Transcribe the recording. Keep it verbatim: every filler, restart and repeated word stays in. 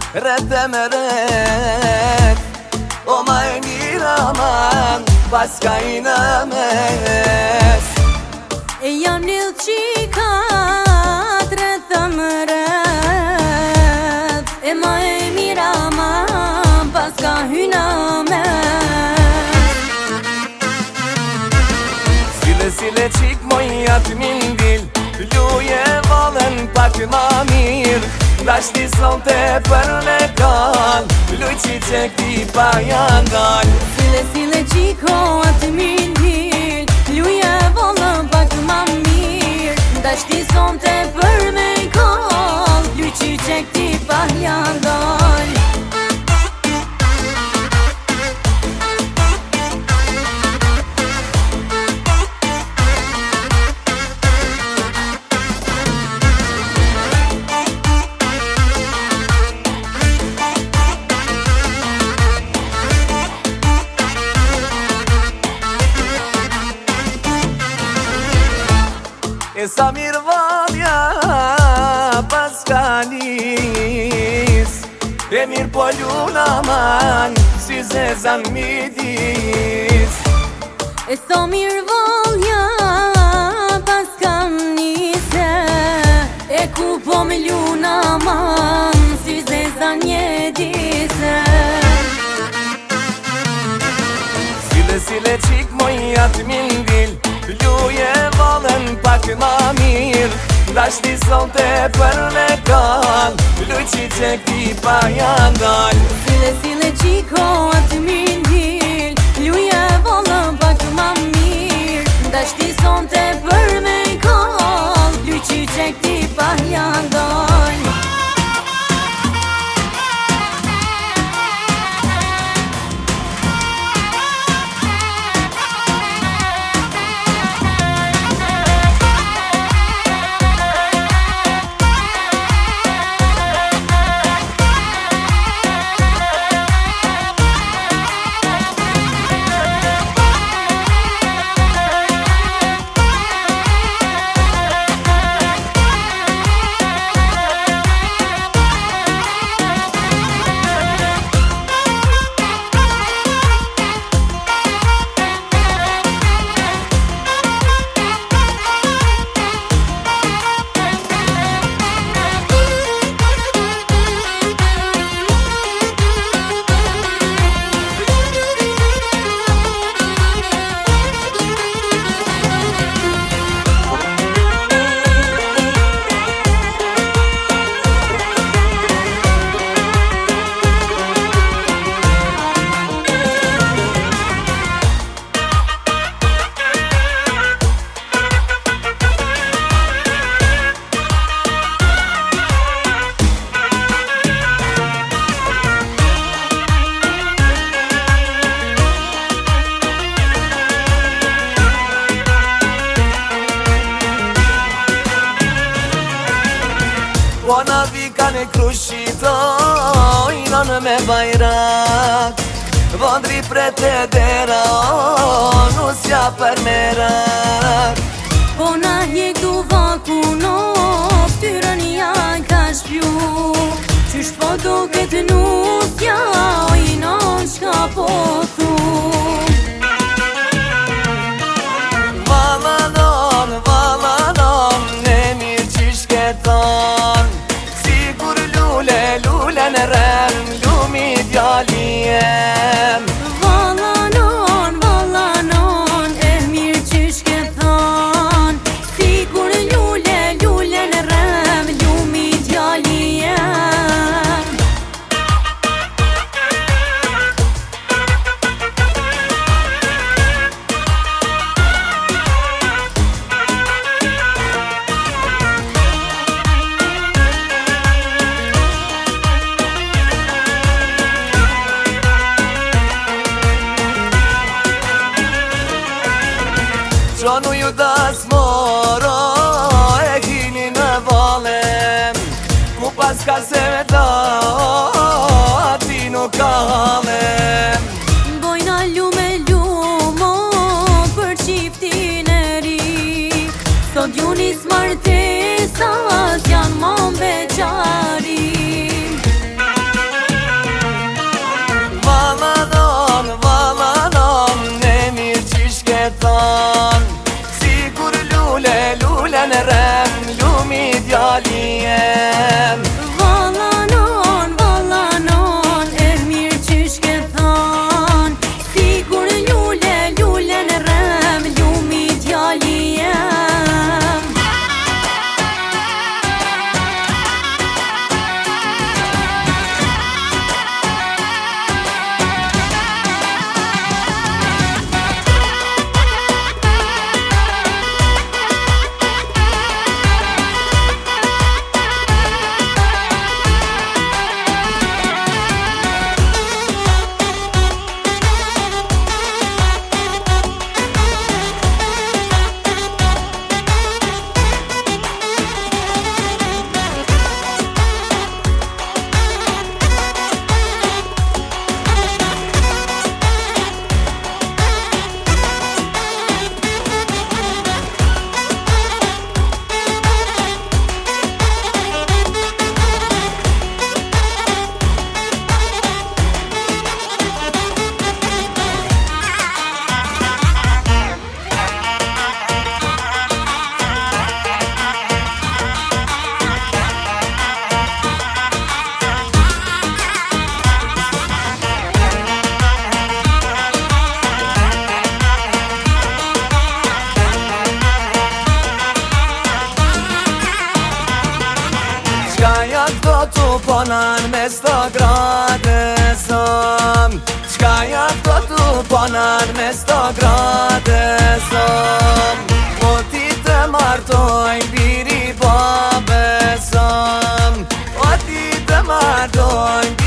rete me ret O ma e mira man pas ka i në mes E jam një qikat rete me ret E ma e mira man pas ka hy në mes Sile sile qik moj atë mindil Luje valen pak ma mirë Dashti son te për me kall Luj qi që këti pa janë dal Sile sile qiko atë mindil Luje valen pak ma mirë Dashti son te për me kall Luj qi që këti pa janë dal E sa mirë valja pas ka nis E mirë po ljuna man si zezan midis E sa mirë valja pas ka nise E ku po me ljuna man si zezan jedise Sile sile qik moj atë mindil Luje valen pak ma mirë Dashti son te për me kall Luj qi që këti pa janë dal Sile sile qiko atë mindil Luje valen pak ma mirë Dashti son te për me kall Luj qi që këti pa janë dal Ona vika në krushitoj me bajrak Vondri prete dera Nusja për merak Ona hjek du vaku no Ftyrën janë ka shpju Qysh po do këtë nusja O i non shka po thu Valanon, valanon Ne mirë qish keton Sigur lule, lule në rem Lumi djaliem Valanon, valanon E mirë qish keton Sigur lule, lule në rem Lumi djaliem Qonu ju das moro E kini në valem Ku pas ka se me ta Ati nuk ka halem Bojna lume lumo Për qiftin e ri Sot ju nis martesat Janë mon beqari ponan me sto gradësëm Qka ja këto tu ponan me sto gradësëm Po ti të martoj biri babësëm Po ti të martoj